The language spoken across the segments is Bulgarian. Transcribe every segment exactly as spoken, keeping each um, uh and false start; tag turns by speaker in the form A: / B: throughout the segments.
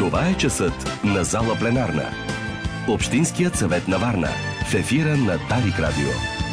A: Това е часът на зала пленарна. Общинският съвет на Варна в ефира на Дарик Радио.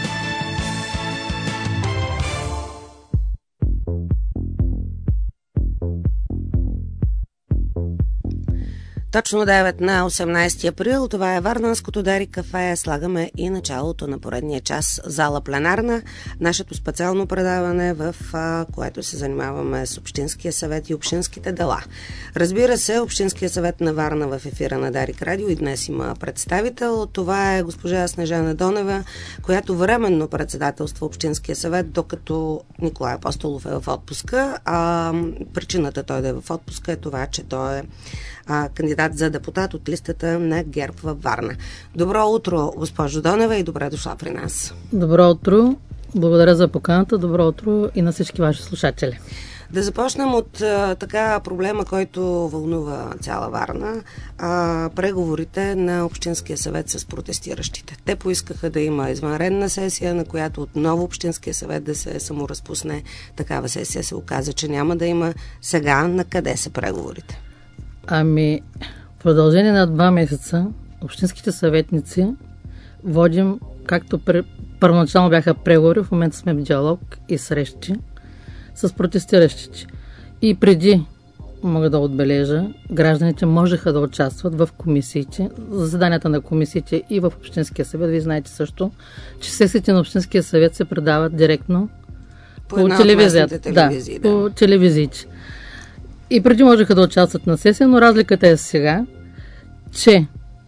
B: Точно девет на осемнайсети април, това е Варненското Дарик кафе. Слагаме и началото на поредния час зала пленарна, нашето специално предаване, в а, което се занимаваме с Общинския съвет и общинските дела. Разбира се, Общинския съвет на Варна в ефира на Дарик Радио и днес има представител. Това е госпожа Снежана Донева, която временно председателства Общинския съвет, докато Николай Апостолов е в отпуска. А причината той да е в отпуска е това, че той е а, кандидат за депутат от листата на ГЕРБ във Варна. Добро утро, госпожо Донева, и добре дошла при нас.
C: Добро утро, благодаря за поканата, добро утро и на всички ваши слушатели.
B: Да започнем от а, така проблема, който вълнува цяла Варна, а, преговорите на Общинския съвет с протестиращите. Те поискаха да има извънредна сесия, на която отново Общинския съвет да се саморазпусне. Такава сесия се оказа, че няма да има. Сега на къде са преговорите?
C: Ами, в продължение на два месеца общинските съветници водим, както пр... първоначално бяха преговори, в момента сме в диалог и срещи с протестиращите. И преди, мога да отбележа, гражданите можеха да участват в комисиите, заседанията на комисиите и в Общинския съвет. Вие знаете също, че сесиите на Общинския съвет се предават директно по, по телевизията.
B: телевизии.
C: Да, по телевизиите. И преди можеха да участват на сесия, но разликата е сега, че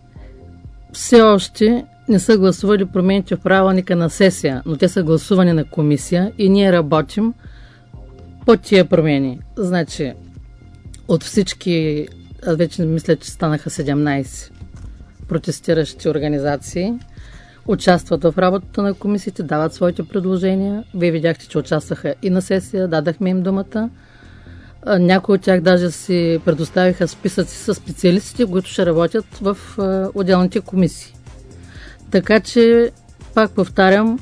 C: все още не са гласували промените в правилника на сесия, но те са гласувани на комисия и ние работим по тия промени. Значи, от всички, аз вече мисля, че станаха седемнайсет протестиращи организации, участват в работата на комисиите, дават своите предложения. Вие видяхте, че участваха и на сесия, дадахме им думата. Някои от тях даже си предоставиха списъци с специалистите, които ще работят в отделните комисии. Така че, пак повтарям,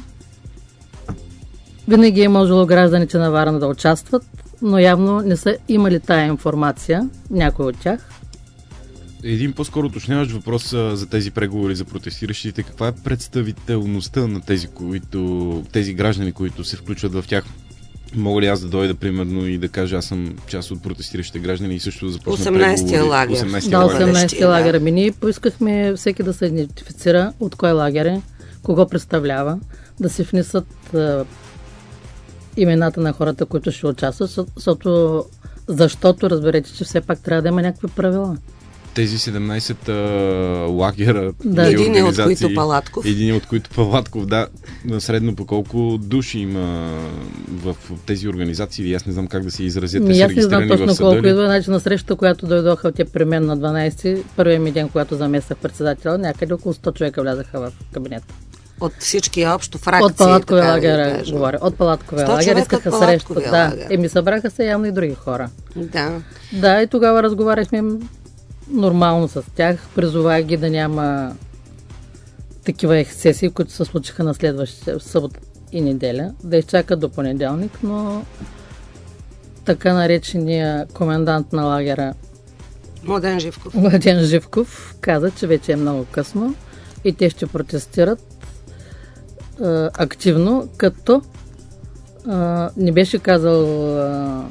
C: винаги е можело гражданите на Варна да участват, но явно не са имали тая информация, някои от тях.
D: Един по-скоро уточняващ въпрос за тези преговори за протестиращите. Каква е представителността на тези, които, тези граждани, които се включват в тях? Мога ли аз да дойда, примерно, и да кажа, аз съм част от протестиращите граждани и също да започна
B: осемнайсетия лагер.
C: осемнайсетия да, осемнайсетия да. лагер. Ами ние поискахме всеки да се идентифицира от кой лагер е, кого представлява, да се внесат а, имената на хората, които ще участват, защото, защото разберете, че все пак трябва да има някакви правила.
D: Тези седемнайсет а, лагера,
C: да.
B: Един от които Палатков.
D: Един от които Палатков, да. Средно по колко души има в тези организации? Аз не знам как да се изразят. Те са регистрирани в съда.
C: Аз не знам точно колко идва. Значи на срещата, която дойдоха те при мен на дванайсети, първият ми ден, когато замесах председателя, някъде около сто човека влязаха в кабинета.
B: От всички общо фракции.
C: От Палатковия лагер, да говоря. От Палатковия лагер искаха среща. Да. Еми събраха се явно и други хора.
B: Да.
C: Да, и тогава разговаряхме нормално с тях. Призовах ги да няма такива ексцесии, които се случиха на следващия събота и неделя. Да изчакат до понеделник, но така наречения комендант на лагера
B: Младен Живков.
C: Младен Живков каза, че вече е много късно и те ще протестират а, активно, като а, не беше казал а,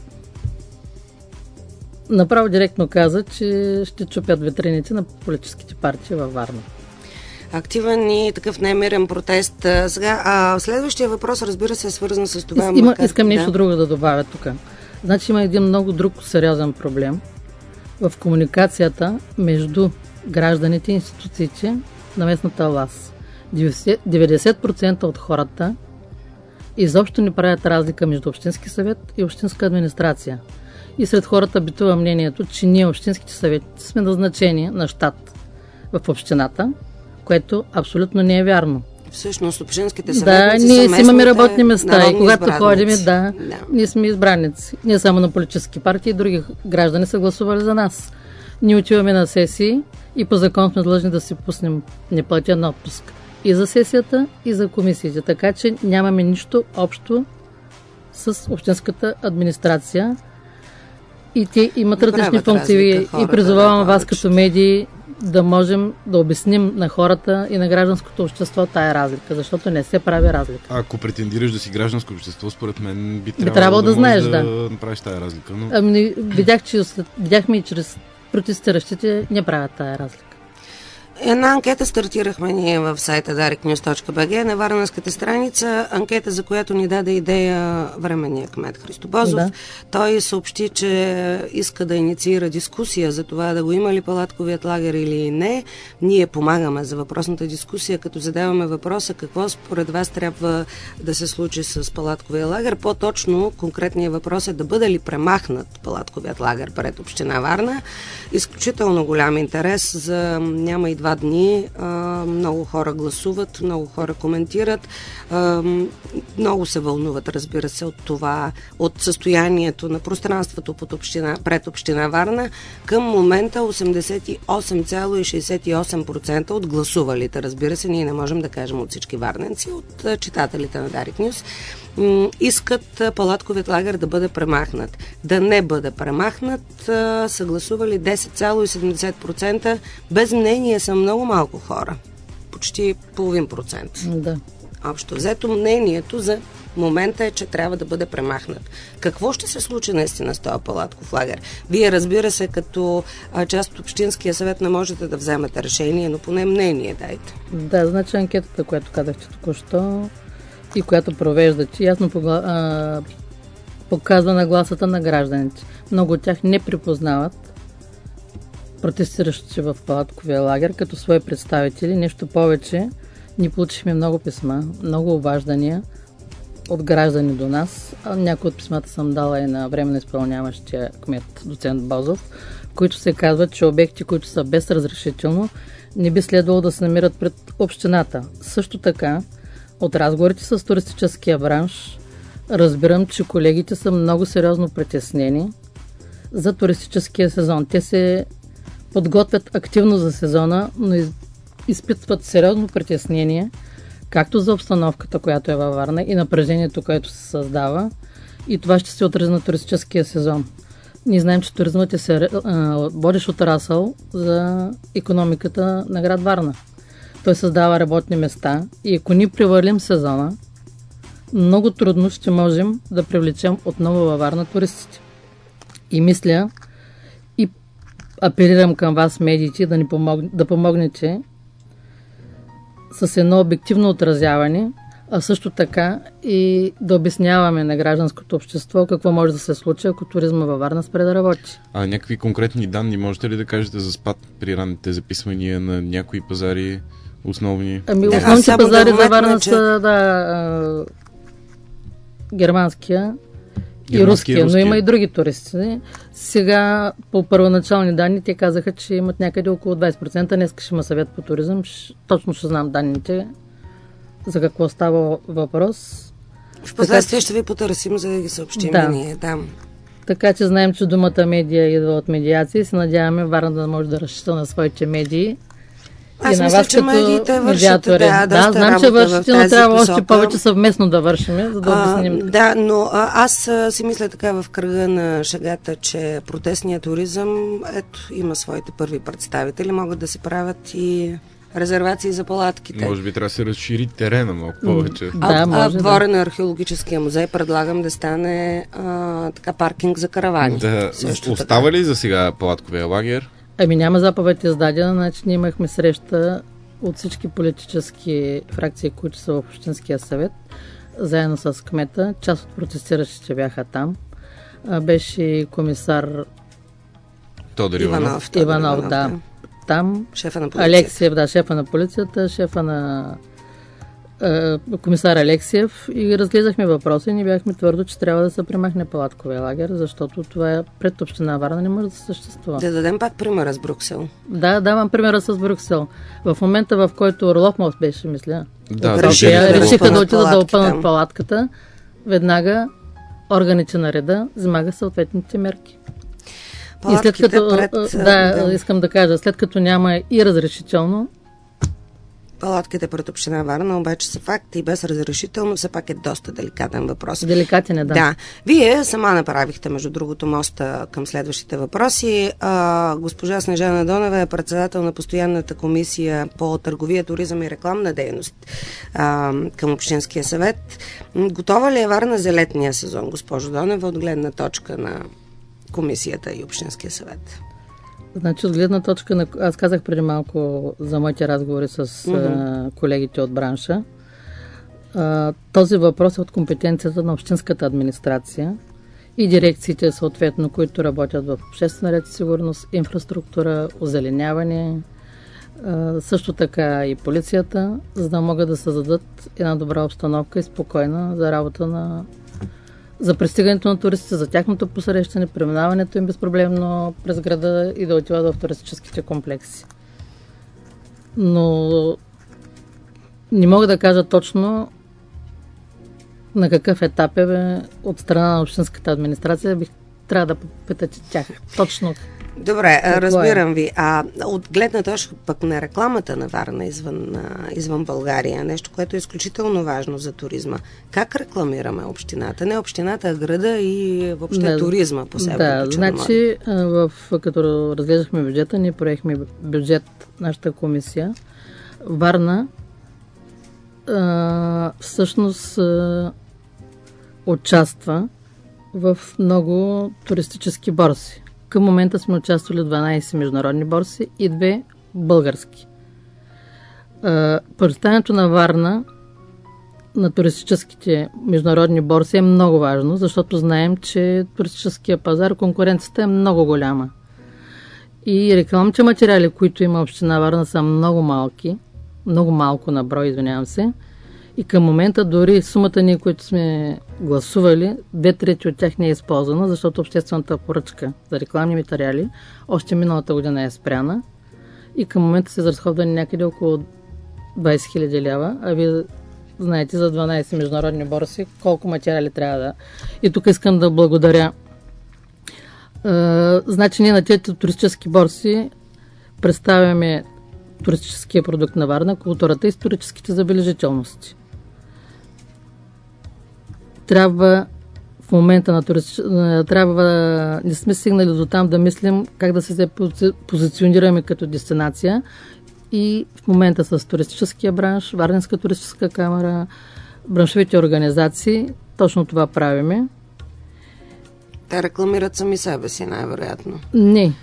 C: направо директно каза, че ще чупят витрините на политическите партии във Варна.
B: Активен и такъв немирен протест. Сега, а следващия въпрос, разбира се, е свързан с това.
C: Има, макар, искам нещо да. друго да добавя тук. Значи има един много друг сериозен проблем в комуникацията между гражданите и институциите на местната власт. деветдесет процента от хората изобщо не правят разлика между Общински съвет и Общинска администрация. И сред хората битува мнението, че ние, общинските съвети, сме назначени на щат в общината, което абсолютно не е вярно.
B: Всъщност, общинските съветници
C: да, ние
B: са
C: си имаме работни места и когато ходим, да,
B: да,
C: ние сме избраници. Не само на политически партии, и други граждани са гласували за нас. Ние отиваме на сесии и по закон сме длъжни да си пуснем неплатен отпуск и за сесията, и за комисиите. Така че нямаме нищо общо с общинската администрация. И те имат различни функции. И призовавам вас като медии да можем да обясним на хората и на гражданското общество тая разлика, защото не се прави разлика.
D: Ако претендираш да си гражданско общество, според мен би трябвало,
C: би трябвало да, да знаеш,
D: да,
C: да
D: направиш тая разлика. Но...
C: Ами, видях, че, видяхме и чрез протестиращите не правят тая разлика.
B: Една анкета стартирахме ние в сайта дарик нюз точка би джи на варненската страница. Анкета, за която ни даде идея временния кмет Христо Бозов. Да. Той съобщи, че иска да инициира дискусия за това да го има ли палатковият лагер или не. Ние помагаме за въпросната дискусия, като задаваме въпроса какво според вас трябва да се случи с палатковия лагер. По-точно конкретният въпрос е да бъде ли премахнат палатковият лагер пред община Варна. Изключително голям интерес за няма и два дни. А, много хора гласуват, много хора коментират, а, много се вълнуват, разбира се, от това, от състоянието на пространството под община, пред община Варна. Към момента осемдесет и осем цяло шейсет и осем процента от гласувалите, разбира се, ние не можем да кажем от всички варненци, от читателите на Дарик Нюз, искат палатковият лагер да бъде премахнат. Да не бъде премахнат са гласували десет цяло седемдесет процента. Без мнение са много малко хора. Почти половин процент.
C: Да.
B: Общо взето мнението за момента е, че трябва да бъде премахнат. Какво ще се случи наистина с този палатков лагер? Вие, разбира се, като част от Общинския съвет не можете да вземете решение, но поне мнение дайте.
C: Да, значи анкетата, която казахте току-що и която провеждате, ясно погла... а, показва нагласата на гражданите. Много от тях не припознават протестиращите в палатковия лагер като свои представители. Нещо повече, ни получихме много писма, много обаждания от граждани до нас. Някои от писмата съм дала и на временно изпълняващия кмет доцент Бозов, които се казват, че обекти, които са без разрешително, не би следвало да се намират пред общината. Също така, от разговорите с туристическия бранш, разбирам, че колегите са много сериозно притеснени за туристическия сезон. Те се подготвят активно за сезона, но изпитват сериозно притеснение, както за обстановката, която е във Варна, и напрежението, което се създава, и това ще се отрази на туристическия сезон. Ние знаем, че туризмът е водещ отрасъл за икономиката на град Варна. Той създава работни места и ако ни привалим сезона, много трудно ще можем да привлечем отново във Варна туристите. И мисля, и апелирам към вас, медиите, да ни помог... да помогнете с едно обективно отразяване, а също така и да обясняваме на гражданското общество какво може да се случи, ако туризма във Варна спре да работи. А
D: някакви конкретни данни можете ли да кажете за спад при ранните записвания на някои пазари основни?
C: Ами основните да, пазари да за Варна че... са да, германския и руския, но има и други туристи. Сега по първоначални данни те казаха, че имат някъде около двайсет процента. Днес ще има съвет по туризъм. Точно ще знам данните за какво става въпрос.
B: В последствие ще ви потърсим, за да ги съобщим.
C: Да.
B: Ние. Да.
C: Така че знаем, че думата медия идва от медиация и се надяваме Варна да може да разчита на своите медии.
B: Аз
C: и
B: мисля,
C: на вас,
B: че медиите вършат да,
C: да, да, знам, че вършите, но трябва посока. Още повече съвместно да вършим, за да обясним.
B: А, да, но а, аз а, си мисля така в кръга на шегата, че протестният туризъм, ето, има своите първи представители, могат да се правят и резервации за палатките.
D: Може би трябва да се разшири терена малко повече.
C: Да, а, може,
B: а двора да. На археологическия музей предлагам да стане а, така паркинг за каравани.
D: Да. Остава така ли за сега палатковия лагер?
C: Ами няма заповед издадена, значи ние имахме среща от всички политически фракции, които са в Общинския съвет, заедно с кмета. Част от протестиращите бяха там. А, беше комисар
D: Тодор Иванов.
B: Иванов,
C: Иванов, Иванов да. Там
B: шефа на полицията.
C: Алексиев, да, шефа на полицията, шефа на е, комисар Алексиев, и разгледахме въпроса и ни бяхме твърдо, че трябва да се премахне палатковия лагер, защото това е пред община Варна, не може да съществува.
B: Да дадем пак примера с Брюксел.
C: Да, давам примера с Брюксел. В момента, в който Орлов мост беше, мисля,
D: да,
C: да, решиха, решиха да отидат да опънат палатката, веднага органите на реда вземаха съответните мерки. И след като,
B: пред,
C: да, да, искам да кажа, след като няма и разрешително,
B: палатките пред община Варна обаче са факт и без разрешително все пак е доста деликатен въпрос.
C: Деликатен е, да.
B: Да. Вие сама направихте, между другото, моста към следващите въпроси. А, госпожа Снежана Донева е председател на постоянната комисия по търговия, туризъм и рекламна дейност а, към Общинския съвет. Готова ли е Варна за летния сезон, госпожо Донева, от гледна точка на комисията и Общинския съвет?
C: Значи, от гледна точка на... Аз казах преди малко за моите разговори с mm-hmm. а, колегите от бранша. А, този въпрос е от компетенцията на общинската администрация и дирекциите, съответно, които работят в обществена ред и сигурност, инфраструктура, озеленяване, а, също така и полицията, за да могат да създадат една добра обстановка и спокойна за работа на за пристигането на туристите, за тяхното посрещане, преминаването им безпроблемно през града и да отиват в туристическите комплекси. Но не мога да кажа точно на какъв етап е от страна на общинската администрация. Бих трябва да попитате тях точно.
B: Добре, разбирам ви. А от гледна точка пък на рекламата на Варна извън, извън България, нещо, което е изключително важно за туризма. Как рекламираме общината? Не общината, а града и въобще да, туризма по себе.
C: Да, значи, в, като разглеждахме бюджета, ние проехме бюджет, нашата комисия. Варна а, всъщност а, участва в много туристически борси. Към момента сме участвали в дванайсет международни борси и две български. Представянето на Варна на туристическите международни борси е много важно, защото знаем, че туристическия пазар, конкуренцията е много голяма. И рекламните материали, които има община Варна, са много малки, много малко на брой, извинявам се. И към момента дори сумата ние, които сме гласували, две трети от тях не е използвана, защото обществената поръчка за рекламни материали още миналата година е спряна и към момента са изразходвани някъде около двайсет хиляди лева, а вие знаете за дванайсет международни борси колко материали трябва да... И тук искам да благодаря. Uh, значи ние на тези туристически борси представяме туристическия продукт на Варна, културата и историческите забележителности. Трябва в момента на турист... трябва не сме стигнали до там да мислим как да се позиционираме като дестинация и в момента с туристическия бранш, Варненска туристическа камара, браншовите организации, точно това правиме.
B: Те рекламират сами себе си, най-вероятно.
C: Не.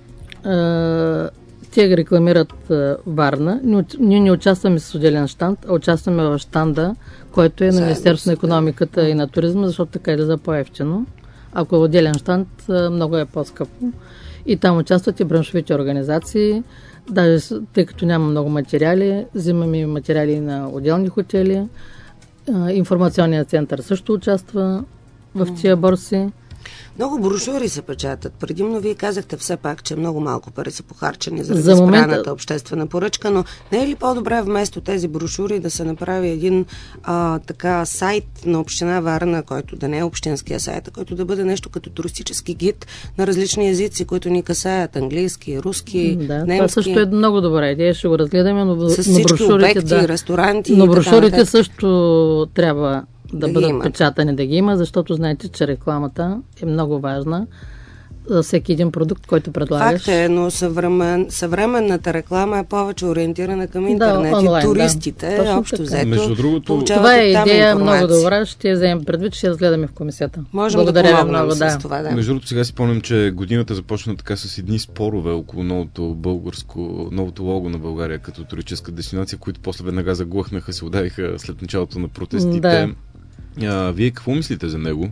C: Те рекламират Варна. Ние не участваме с отделен щанд, а участваме в щанда, който е на Министерството на икономиката и на туризма, защото така е да по-евтино. Ако е отделен щанд, много е по-скъпо. И там участват и браншовите организации. Даже тъй като няма много материали, взимаме материали на отделни хотели. Информационният център също участва в тия борси.
B: Много брошури се печатат. Предимно вие казахте все пак, че много малко пари са похарчени за,
C: за
B: спряната
C: момента...
B: обществена поръчка, но не е ли по-добре вместо тези брошури да се направи един а, така сайт на община Варна, който да не е общинския сайт, а който да бъде нещо като туристически гид на различни езици, които ни касаят английски, руски,
C: да,
B: немски.
C: Това също е много добра идея, ще го разгледаме, но,
B: с всички
C: но брошурите,
B: обекти,
C: да,
B: ресторанти.
C: Но брошурите също трябва да, да бъдат печатани, да ги има, защото знаете, че рекламата е много важна за всеки един продукт, който предлагаш.
B: Факт е, но съвремен, съвременната реклама е повече ориентирана към интернет.
C: Да, онлайн,
B: и туристите,
C: да.
B: общо взето,
D: между другото,
C: това е идея много добра, ще я вземем предвид, ще я разгледаме в комисията.
B: Можем
C: Благодаря
B: да помогнем
C: много,
B: с
C: да.
B: това. Да.
D: Между другото, сега си помням, че годината започна така с едни спорове около новото българско, новото лого на България като туристическа дестинация, които после веднага заглъхнаха, се удавиха след началото на протестите.
C: Да.
D: А, вие какво мислите за него?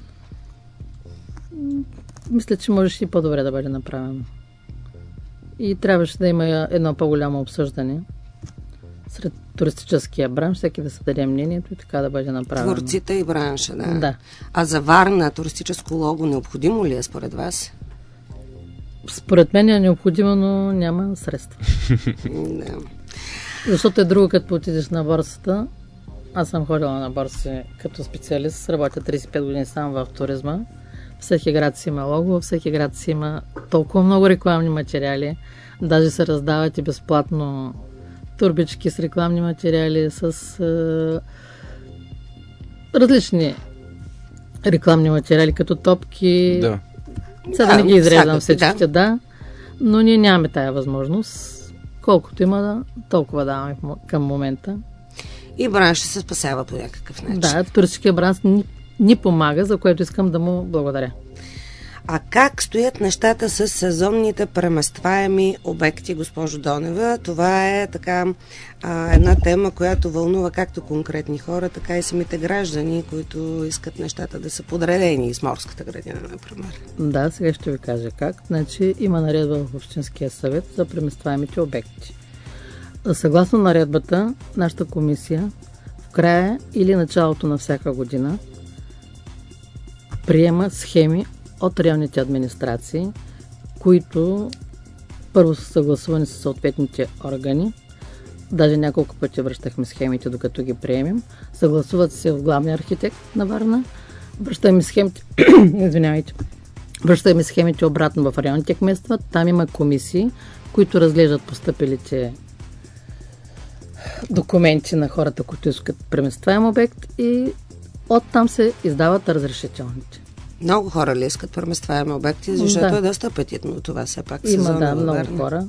C: Мисля, че можеш и по-добре да бъде направено. И трябваше да има едно по-голямо обсъждане сред туристическия бранш, всеки да се даде мнението и така да бъде направено.
B: Творците и бранша, да.
C: да.
B: А за Варна туристическо лого необходимо ли е според вас?
C: Според мен е необходимо, но няма средства.
B: Да.
C: Защото е друго, като отидеш на борсата. Аз съм ходила на борси като специалист, работя трийсет и пет години само в туризма. Всеки град си има лого, всеки град си има толкова много рекламни материали. Даже се раздават и безплатно турбички с рекламни материали, с а, различни рекламни материали, като топки.
D: Да.
C: Сега да, да не ги изреждам всичките,
B: да.
C: да. Но ние нямаме тая възможност. Колкото има, толкова даваме към момента.
B: И бранша се спасява по някакъв начин.
C: Да, туристическия бранш ни, ни помага, за което искам да му благодаря.
B: А как стоят нещата с сезонните преместваеми обекти, госпожо Донева? Това е така а, една тема, която вълнува както конкретни хора, така и самите граждани, които искат нещата да са подредени с морската градина, например.
C: Да, сега ще ви кажа как. Значи има наредба в Общинския съвет за преместваемите обекти. Съгласно наредбата, нашата комисия в края или началото на всяка година приема схеми от районните администрации, които първо са съгласувани с съответните органи. Даже няколко пъти връщахме схемите, докато ги приемем. Съгласуват се от главния архитект на Варна. Връщаме схемите, извинявайте, връщаме схемите обратно в районните кметства. Там има комисии, които разглеждат постъпилите документи на хората, които искат преместваем обект, и оттам се издават разрешителните.
B: Много хора ли искат преместваеми обекти, защото
C: да.
B: е доста апетитно това все пак.
C: Има, да, много
B: Варна.
C: хора.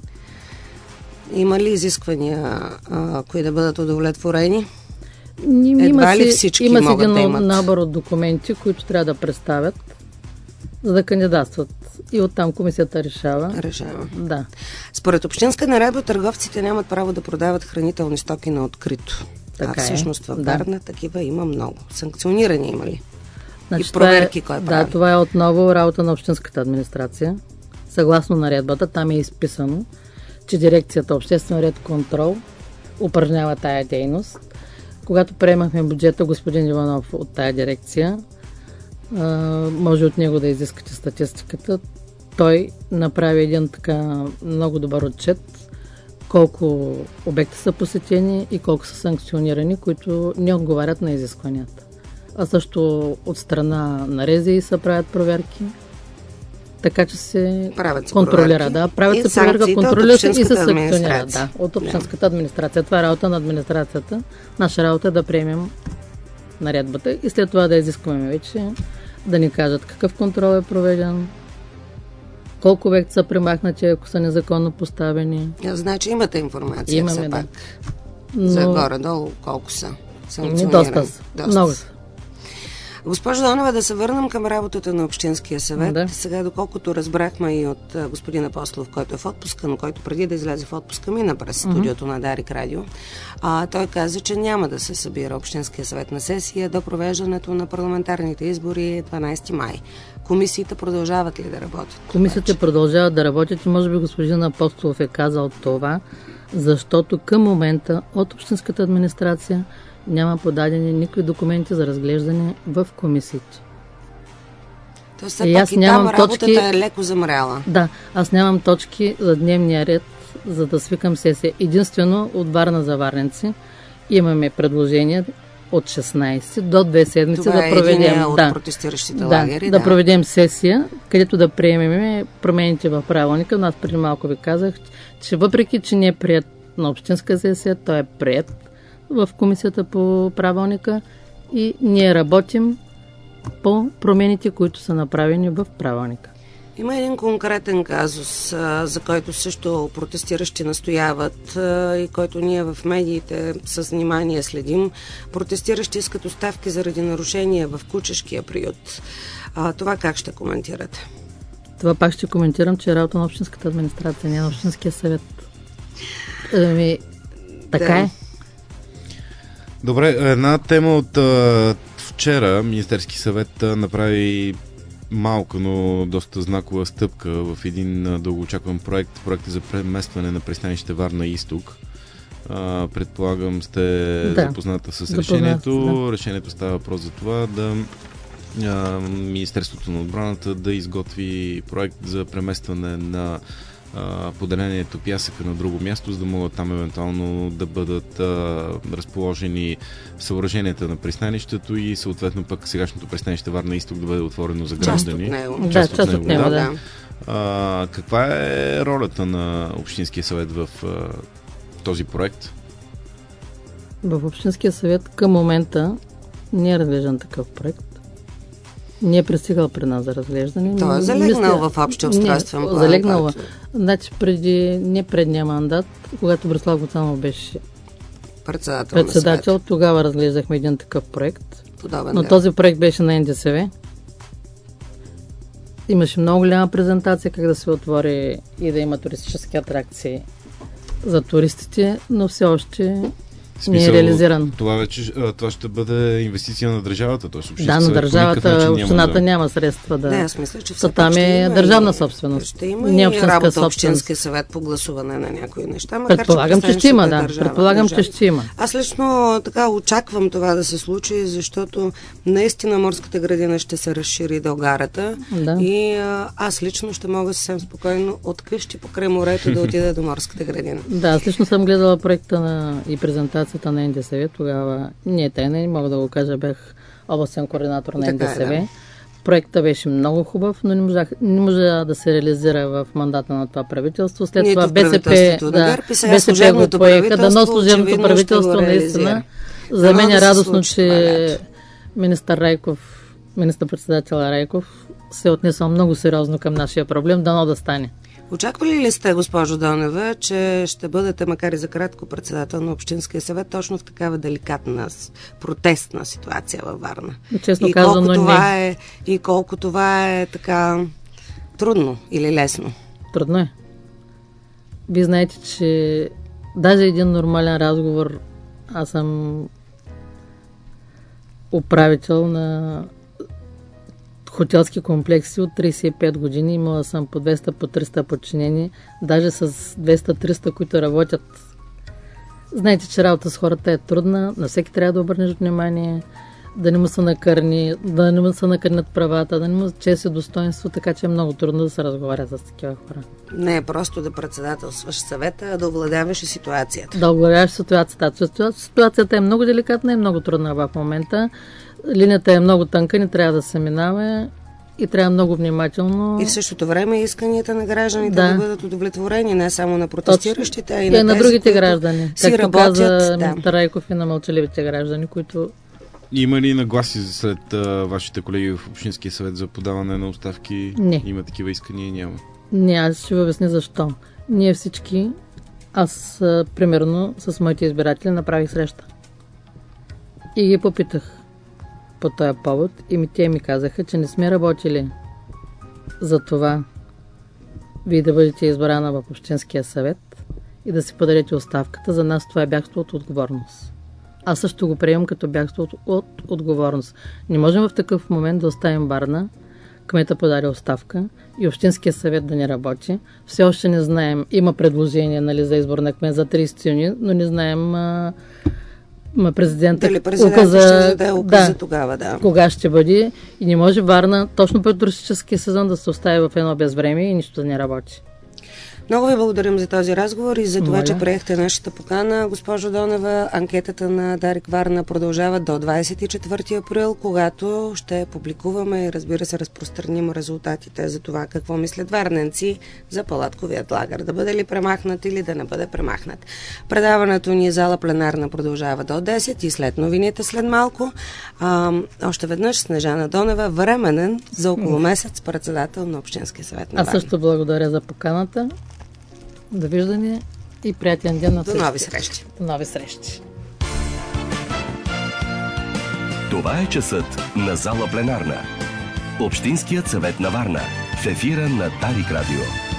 B: Има ли изисквания, а, кои да бъдат удовлетворени?
C: Има
B: Едва
C: си,
B: ли всички
C: има си
B: могат
C: един
B: да имат?
C: набор от документи, които трябва да представят, за да кандидатстват. И оттам комисията решава.
B: Решава.
C: Да.
B: Според общинска наредба, търговците нямат право да продават хранителни стоки на открито.
C: Така
B: а всъщност в
C: да.
B: Варна такива има много. Санкционирани има ли?
C: Значи,
B: и проверки
C: това е,
B: кой
C: да,
B: прави?
C: това е отново работа на общинската администрация. Съгласно наредбата, там е изписано, че дирекцията Обществен ред контрол упражнява тая дейност. Когато приемахме бюджета, господин Иванов от тая дирекция, а, може от него да изискате статистиката. Той направи един така много добър отчет колко обекти са посетени и колко са санкционирани, които не отговарят на изискванията. А също от страна на РЗИ се правят проверки, така че се
B: правят
C: контролира.
B: проверки.
C: Да, правят
B: И
C: се проверка, контролира се и се санкционира. Да, от общинската администрация. Това е работа на администрацията. Наша работа е да приемем наредбата и след това да изискваме вече да ни кажат какъв контрол е проведен, колко обекти са премахнати, ако са незаконно поставени.
B: Значи имате информация.
C: Имаме,
B: все
C: да.
B: пак.
C: Но...
B: За горе-долу колко са санкционирани?
C: Доста, доста. Много са.
B: Госпожо Донева, да се върнем към работата на Общинския съвет.
C: Да.
B: Сега, доколкото разбрахме и от а, господин Апостолов, който е в отпуска, но който преди да излезе в отпуска мина през студиото mm-hmm. на Дарик Радио, а, той каза, че няма да се събира Общинския съвет на сесия до провеждането на парламентарните избори дванадесети май. Комисиите продължават ли да работят?
C: Комисиите продължават да работят и може би господин Апостолов е казал това, защото към момента от Общинската администрация няма подадени никакви документи за разглеждане в комисиите.
B: То все пак и там работата точки... е леко замряла.
C: Да, аз нямам точки за дневния ред, за да свикам сесия. Единствено от Варна за варненци имаме предложение от шестнадесети до две седмици
B: това
C: да проведем.
B: Това е от
C: да,
B: протестиращите
C: да,
B: лагери.
C: Да,
B: да
C: проведем сесия, където да приемем промените в правилника. Но аз преди малко ви казах, че въпреки, че не е прият на общинска сесия, той е прият в комисията по правилника и ние работим по промените, които са направени в правилника.
B: Има един конкретен казус, за който също протестиращи настояват и който ние в медиите с внимание следим. Протестиращи искат оставки заради нарушения в кучешкия приют. А, това как ще коментирате?
C: Това пак ще коментирам, че е работа на общинската администрация, не на общинския съвет. Ами, така
B: да.
C: е.
D: Добре, една тема от а, вчера Министерски съвет а, направи малка, но доста знакова стъпка в един а, дългоочакван проект, проект за преместване на пристанище Варна Изток. А, предполагам сте да. запозната с
C: Запознат,
D: решението.
C: Да.
D: Решението става въпрос за това да а, Министерството на отбраната да изготви проект за преместване на поделението пясъка на друго място, за да могат там евентуално да бъдат а, разположени съоръженията на пристанището и съответно пък сегашното пристанище Варна Изток да бъде отворено за граждани.
B: Част от него.
C: Част да, от него, него, да.
B: да.
D: А, каква е ролята на Общинския съвет в а, този проект?
C: В Общинския съвет към момента не е разглеждан такъв проект. Не е пристигал при нас за разглеждане.
B: Той е залегнал Мисля, в общия устройствен план.
C: Залегнал. Който... Значи преди, не предния мандат, когато Борислав Гуцанов беше
B: председател,
C: председател тогава разглеждахме един такъв проект.
B: Подобен
C: но
B: дел.
C: Този проект беше на Ен Де Се Ве. Имаше много голяма презентация как да се отвори и да има туристически атракции за туристите, но все още не е реализиран.
D: Това вече това ще бъде инвестиция на държавата. Т.е.
C: Да, на държавата, общината няма, няма средства да...
B: Не, аз мисля, че все
C: там е държавна собственост.
B: Ще има не и работа Общинския съвет по гласуване на някои неща.
C: Предполагам, че, че ще има, да. Държава, Предполагам, държава. че ще има.
B: Аз лично така очаквам това да се случи, защото наистина морската градина ще се разшири до гарата
C: да.
B: и а, аз лично ще мога съвсем спокойно от къщи покрай морето да отида до морската градина.
C: Да, аз лично съм гледала проекта на и презентацията на Ен Де Се Ве, тогава не тайна, не мога да го кажа, бях областен координатор на Ен Де Се Ве. Е, да. Проектът беше много хубав, но не можа, не можа да се реализира в мандата на това правителство. След
B: Нито
C: това Бе Се Пе, да, Бе Се Пе го поеха, да, но служебното правителство наистина за мен е радостно, че министър Райков, министър-председател Райков се отнесъл много сериозно към нашия проблем, дано да стане.
B: Очаквали ли сте, госпожо Донева, че ще бъдете, макар и за кратко, председател на Общинския съвет, точно в такава деликатна, протестна ситуация във Варна?
C: Честно
B: и
C: казано,
B: колко това
C: не.
B: Е, и колко това е така трудно или лесно?
C: Трудно е. Вие знаете, че даже един нормален разговор, аз съм управител на хотелски комплекси от трийсет и пет години. Имала съм по двеста, по триста подчинени, даже с двеста-триста, които работят. Знаете, че работа с хората е трудна, на всеки трябва да обърнеш внимание, да не му се накърни, да не му се накърнят правата, да не му чест и достоинство, така че е много трудно да се разговаря с такива хора.
B: Не е просто да председателстваш съвета, а да овладяваш и ситуацията.
C: Да овладяваш ситуацията. Ситуацията е много деликатна и много трудна в момента. Линията е много тънка, не трябва да се минава и трябва много внимателно.
B: И в същото време исканията на гражданите да, да бъдат удовлетворени, не само на протестиращите, а и,
C: и
B: на,
C: на
B: тези,
C: другите граждани.
B: Си
C: както
B: работят,
C: каза
B: да.
C: министър Райков и на мълчаливите граждани, които...
D: Има ли нагласи след а, вашите колеги в Общинския съвет за подаване на оставки?
C: Не.
D: Има такива искания? Няма.
C: Не, аз ще ви обясня защо. Ние всички, аз а, примерно с моите избиратели направих среща. И ги попитах по този повод и ми, те ми казаха, че не сме работили за това вие да бъдете избрана в Общинския съвет и да си подадете оставката. За нас това е бягство от отговорност. Аз също го приемам като бягство от, от отговорност. Не можем в такъв момент да оставим Варна, кмета подаде оставка и Общинския съвет да не работи. Все още не знаем, има предложение, нали, за избор на кмет за трийсети юни, но не знаем а, президента
B: дали президентът
C: указа,
B: ще даде указа
C: да,
B: тогава, да.
C: Кога ще бъде и не може Варна точно пред туристическия сезон да се остави в едно безвремие и нищо да не работи.
B: Много ви благодарим за този разговор и за това,
C: Моля.
B: че приехте нашата покана. Госпожо Донева, анкетата на Дарик Варна продължава до двадесет и четвърти април, когато ще публикуваме и, разбира се, разпространим резултатите за това какво мислят варненци за палатковият лагер. Да бъде ли премахнат или да не бъде премахнат. Предаването ни зала пленарна продължава до десет и след новините след малко. А, още веднъж Снежана Донева, временен за около месец председател на Общинския съвет на Варна.
C: Аз също благодаря за поканата. Довиждане и приятен ден на всички.
B: До нови срещи.
C: До нови срещи.
A: Това е часът на зала пленарна. Общинският съвет на Варна в ефира на Дарик Радио.